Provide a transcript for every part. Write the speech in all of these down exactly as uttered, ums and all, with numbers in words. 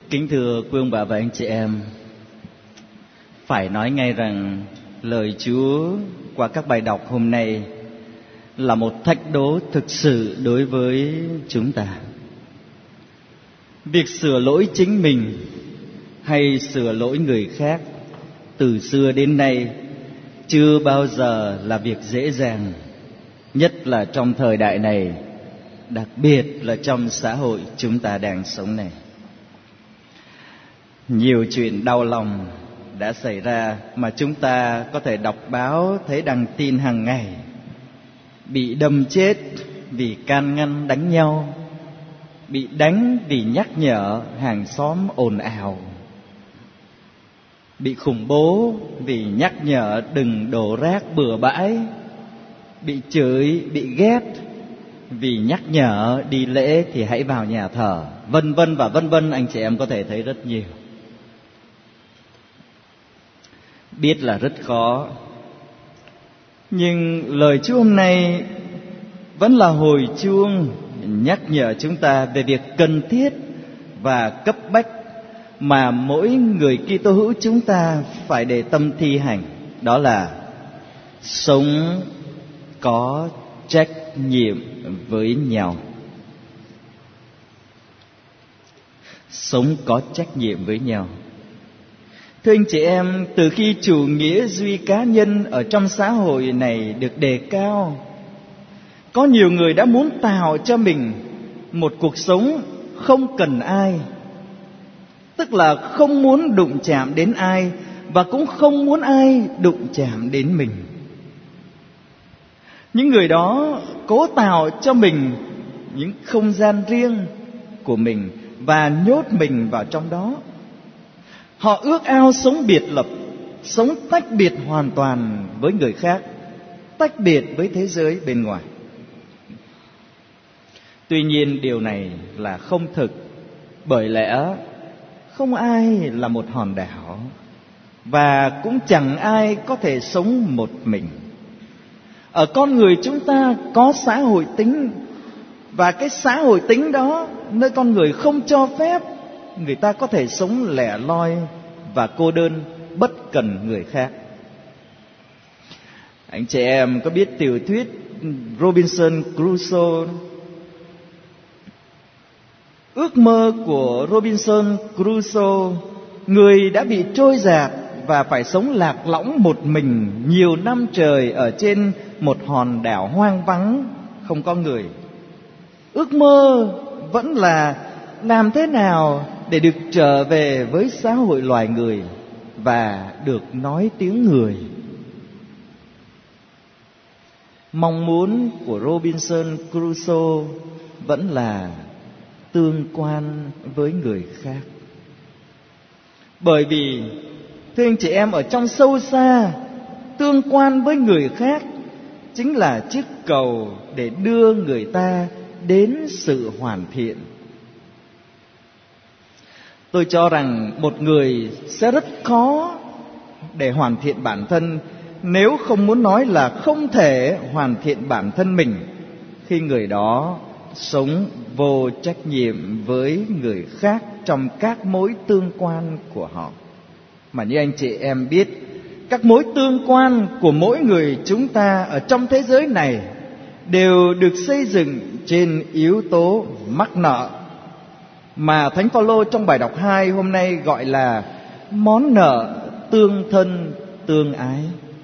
Kính thưa quý ông bà và anh chị em, phải nói ngay rằng lời Chúa qua các bài đọc hôm nay là một thách đố thực sự đối với chúng ta. Việc sửa lỗi chính mình hay sửa lỗi người khác từ xưa đến nay chưa bao giờ là việc dễ dàng, nhất là trong thời đại này, đặc biệt là trong xã hội chúng ta đang sống này. Nhiều chuyện đau lòng đã xảy ra mà chúng ta có thể đọc báo thấy đăng tin hàng ngày. Bị đâm chết vì can ngăn đánh nhau, bị đánh vì nhắc nhở hàng xóm ồn ào, bị khủng bố vì nhắc nhở đừng đổ rác bừa bãi, bị chửi, bị ghét vì nhắc nhở đi lễ thì hãy vào nhà thờ, vân vân và vân vân. Anh chị em có thể thấy rất nhiều. Biết là rất khó, nhưng lời Chúa hôm nay vẫn là hồi chuông nhắc nhở chúng ta về việc cần thiết và cấp bách mà mỗi người Kitô hữu chúng ta phải để tâm thi hành. Đó là sống có trách nhiệm với nhau. Sống có trách nhiệm với nhau. Thưa anh chị em, từ khi chủ nghĩa duy cá nhân ở trong xã hội này được đề cao, có nhiều người đã muốn tạo cho mình một cuộc sống không cần ai, tức là không muốn đụng chạm đến ai và cũng không muốn ai đụng chạm đến mình. Những người đó cố tạo cho mình những không gian riêng của mình và nhốt mình vào trong đó. Họ ước ao sống biệt lập, sống tách biệt hoàn toàn với người khác, tách biệt với thế giới bên ngoài. Tuy nhiên điều này là không thực, bởi lẽ không ai là một hòn đảo và cũng chẳng ai có thể sống một mình. Ở con người chúng ta có xã hội tính, và cái xã hội tính đó nơi con người không cho phép người ta có thể sống lẻ loi và cô đơn bất cần người khác. Anh chị em có biết tiểu thuyết Robinson Crusoe? Ước mơ của Robinson Crusoe, người đã bị trôi dạt và phải sống lạc lõng một mình nhiều năm trời ở trên một hòn đảo hoang vắng không có người. Ước mơ vẫn là làm thế nào để được trở về với xã hội loài người và được nói tiếng người. Mong muốn của Robinson Crusoe vẫn là tương quan với người khác. Bởi vì, thưa anh chị em, ở trong sâu xa, tương quan với người khác chính là chiếc cầu để đưa người ta đến sự hoàn thiện. Tôi cho rằng một người sẽ rất khó để hoàn thiện bản thân, nếu không muốn nói là không thể hoàn thiện bản thân mình, khi người đó sống vô trách nhiệm với người khác trong các mối tương quan của họ. Mà như anh chị em biết, các mối tương quan của mỗi người chúng ta ở trong thế giới này đều được xây dựng trên yếu tố mắc nợ, mà Thánh Phaolô trong bài đọc hai hôm nay gọi là món nợ tương thân tương ái.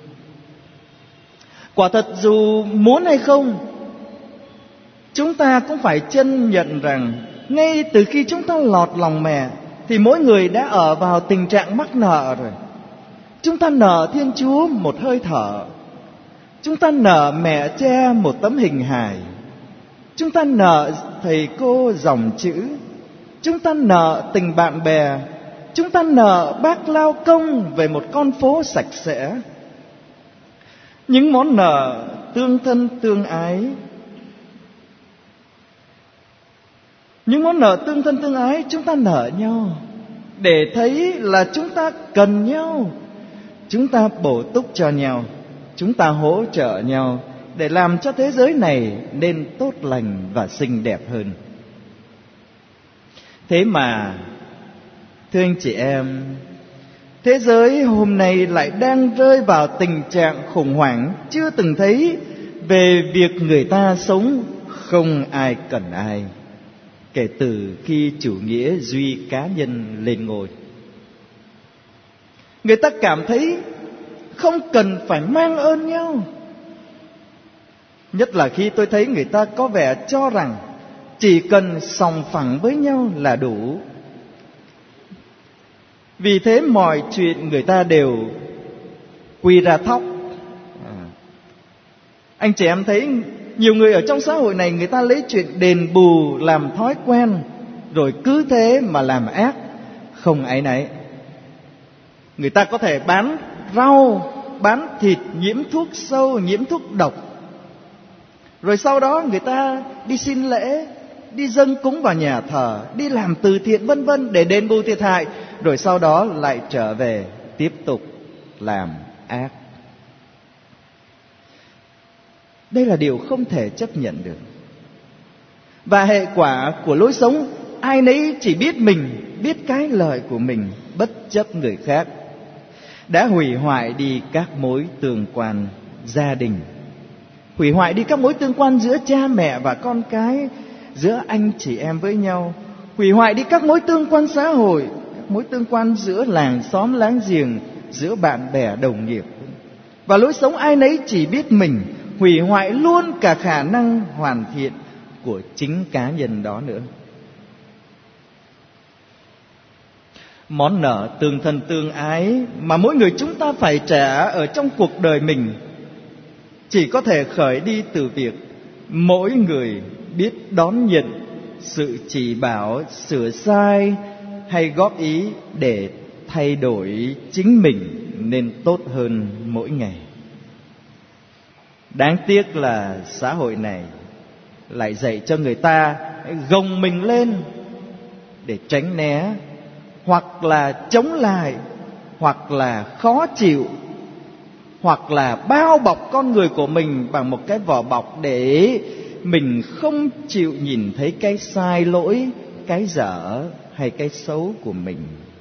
Quả thật dù muốn hay không, chúng ta cũng phải chân nhận rằng ngay từ khi chúng ta lọt lòng mẹ thì mỗi người đã ở vào tình trạng mắc nợ rồi. Chúng ta nợ Thiên Chúa một hơi thở, chúng ta nợ mẹ cha một tấm hình hài, chúng ta nợ thầy cô dòng chữ, chúng ta nợ tình bạn bè, chúng ta nợ bác lao công về một con phố sạch sẽ. Những món nợ tương thân tương ái, những món nợ tương thân tương ái chúng ta nợ nhau để thấy là chúng ta cần nhau, chúng ta bổ túc cho nhau, chúng ta hỗ trợ nhau để làm cho thế giới này nên tốt lành và xinh đẹp hơn. Thế mà Thưa anh chị em, thế giới hôm nay lại đang rơi vào tình trạng khủng hoảng chưa từng thấy về việc người ta sống không ai cần ai, kể từ khi chủ nghĩa duy cá nhân lên ngôi. Người ta cảm thấy không cần phải mang ơn nhau. Nhất là khi tôi thấy người ta có vẻ cho rằng chỉ cần sòng phẳng với nhau là đủ. Vì thế mọi chuyện người ta đều quy ra thóc. à. Anh chị em thấy nhiều người ở trong xã hội này, người ta lấy chuyện đền bù làm thói quen, rồi cứ thế mà làm ác không áy náy. Người ta có thể bán rau, bán thịt nhiễm thuốc sâu, nhiễm thuốc độc, rồi sau đó người ta đi xin lễ, đi dâng cúng vào nhà thờ, đi làm từ thiện vân vân để đền bù thiệt hại, rồi sau đó lại trở về tiếp tục làm ác. Đây là điều không thể chấp nhận được. Và hệ quả của lối sống ai nấy chỉ biết mình, biết cái lợi của mình, bất chấp người khác, đã hủy hoại đi các mối tương quan gia đình, hủy hoại đi các mối tương quan giữa cha mẹ và con cái, giữa anh chị em với nhau, hủy hoại đi các mối tương quan xã hội, các mối tương quan giữa làng xóm láng giềng, giữa bạn bè đồng nghiệp. Và lối sống ai nấy chỉ biết mình hủy hoại luôn cả khả năng hoàn thiện của chính cá nhân đó nữa. Món nợ tương thân tương ái mà mỗi người chúng ta phải trả ở trong cuộc đời mình chỉ có thể khởi đi từ việc mỗi người biết đón nhận sự chỉ bảo, sửa sai hay góp ý để thay đổi chính mình nên tốt hơn mỗi ngày. Đáng tiếc là xã hội này lại dạy cho người ta gồng mình lên để tránh né, hoặc là chống lại, hoặc là khó chịu, hoặc là bao bọc con người của mình bằng một cái vỏ bọc để mình không chịu nhìn thấy cái sai lỗi, cái dở hay cái xấu của mình.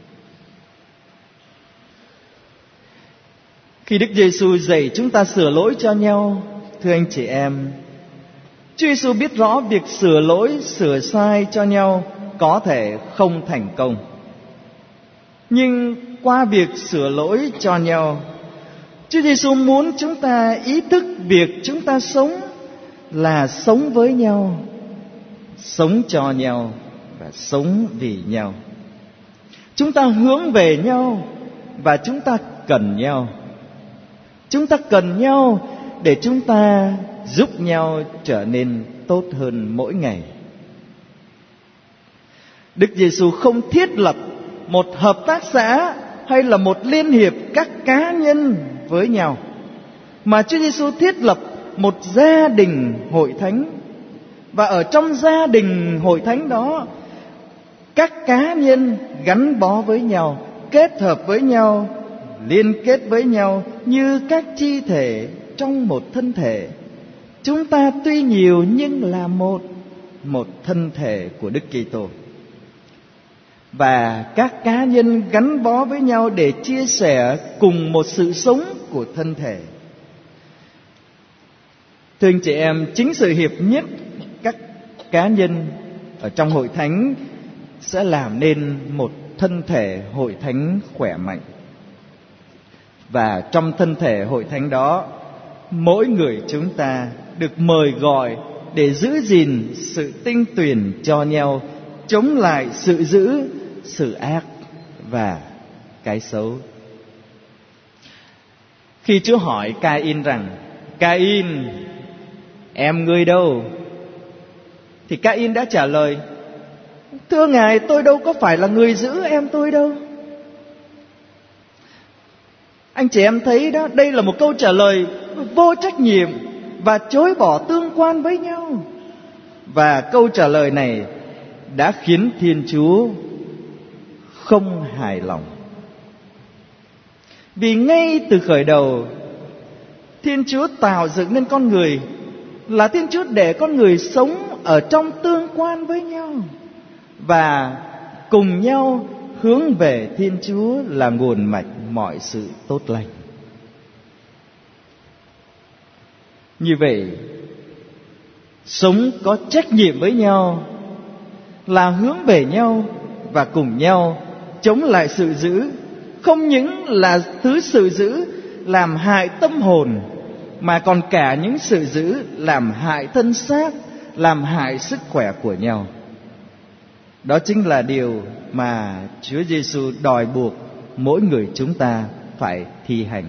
Khi Đức Giêsu dạy chúng ta sửa lỗi cho nhau, thưa anh chị em, Chúa Giêsu biết rõ việc sửa lỗi, sửa sai cho nhau có thể không thành công. Nhưng qua việc sửa lỗi cho nhau, Chúa Giêsu muốn chúng ta ý thức việc chúng ta sống là sống với nhau, sống cho nhau và sống vì nhau. Chúng ta hướng về nhau và chúng ta cần nhau. Chúng ta cần nhau để chúng ta giúp nhau trở nên tốt hơn mỗi ngày. Đức Giêsu không thiết lập một hợp tác xã hay là một liên hiệp các cá nhân với nhau, mà Chúa Giêsu thiết lập một gia đình hội thánh. Và ở trong gia đình hội thánh đó, các cá nhân gắn bó với nhau, kết hợp với nhau, liên kết với nhau như các chi thể trong một thân thể. Chúng ta tuy nhiều nhưng là một, một thân thể của Đức Kitô. Và các cá nhân gắn bó với nhau để chia sẻ cùng một sự sống của thân thể. Thưa anh chị em, chính sự hiệp nhất các cá nhân ở trong hội thánh sẽ làm nên một thân thể hội thánh khỏe mạnh. Và trong thân thể hội thánh đó, mỗi người chúng ta được mời gọi để giữ gìn sự tinh tuyền cho nhau, chống lại sự dữ, sự ác và cái xấu. Khi Chúa hỏi Ca-in rằng: Ca-in, em ngươi đâu? Thì Ca-in đã trả lời: Thưa Ngài, tôi đâu có phải là người giữ em tôi đâu. Anh chị em thấy đó, đây là một câu trả lời vô trách nhiệm và chối bỏ tương quan với nhau. Và câu trả lời này đã khiến Thiên Chúa không hài lòng. Vì ngay từ khởi đầu, Thiên Chúa tạo dựng nên con người là Thiên Chúa để con người sống ở trong tương quan với nhau và cùng nhau hướng về Thiên Chúa là nguồn mạch mọi sự tốt lành. Như vậy, sống có trách nhiệm với nhau là hướng về nhau và cùng nhau chống lại sự dữ, không những là thứ sự dữ làm hại tâm hồn, mà còn cả những sự dữ làm hại thân xác, làm hại sức khỏe của nhau. Đó chính là điều mà Chúa Giêsu đòi buộc mỗi người chúng ta phải thi hành.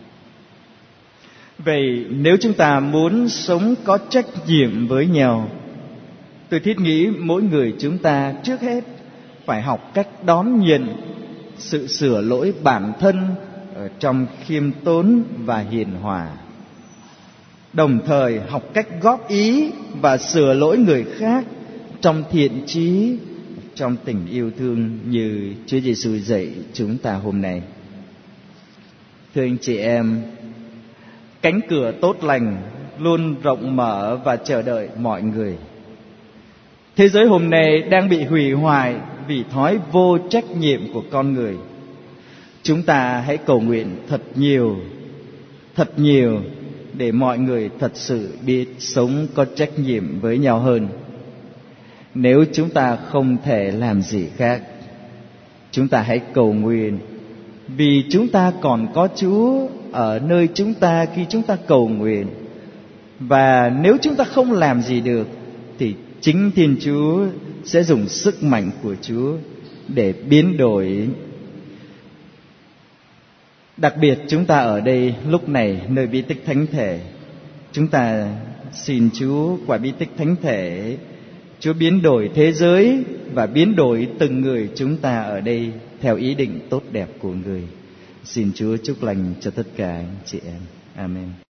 Vậy nếu chúng ta muốn sống có trách nhiệm với nhau, tôi thiết nghĩ mỗi người chúng ta trước hết phải học cách đón nhận sự sửa lỗi bản thân ở trong khiêm tốn và hiền hòa, đồng thời học cách góp ý và sửa lỗi người khác trong thiện chí, trong tình yêu thương như Chúa Giêsu dạy chúng ta hôm nay. Thưa anh chị em, cánh cửa tốt lành luôn rộng mở và chờ đợi mọi người. Thế giới hôm nay đang bị hủy hoại vì thói vô trách nhiệm của con người. Chúng ta hãy cầu nguyện thật nhiều, thật nhiều để mọi người thật sự biết sống có trách nhiệm với nhau hơn. Nếu chúng ta không thể làm gì khác, chúng ta hãy cầu nguyện, vì chúng ta còn có Chúa ở nơi chúng ta khi chúng ta cầu nguyện. Và nếu chúng ta không làm gì được thì chính Thiên Chúa sẽ dùng sức mạnh của Chúa để biến đổi. Đặc biệt chúng ta ở đây lúc này, nơi bí tích thánh thể, chúng ta xin Chúa qua bí tích thánh thể, Chúa biến đổi thế giới và biến đổi từng người chúng ta ở đây theo ý định tốt đẹp của người. Xin Chúa chúc lành cho tất cả anh chị em. Amen.